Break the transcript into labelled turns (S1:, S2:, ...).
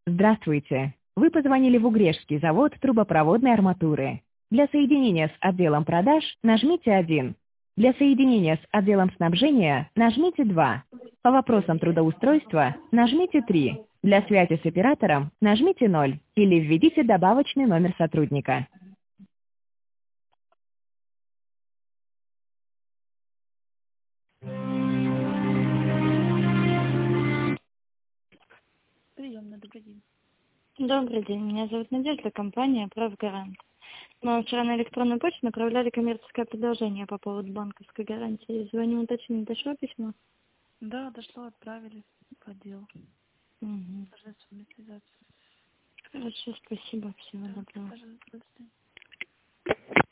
S1: Здравствуйте. Вы позвонили в Угрешский завод трубопроводной арматуры. Для соединения с отделом продаж нажмите 1. Для соединения с отделом снабжения нажмите 2. По вопросам трудоустройства нажмите 3. Для связи с оператором нажмите 0 или введите добавочный номер сотрудника.
S2: Приемно, добрый день.
S3: Добрый день, меня зовут Надежда, компания «Правгарант». Мы вам вчера на электронную почту направляли коммерческое предложение по поводу банковской гарантии. Звоню уточнить, дошло письмо?
S2: Да, дошло, отправили по делу.
S3: Угу.
S2: Должны с вами связаться.
S3: Хорошо, спасибо, всего доброго.
S2: Пожалуйста, до свидания.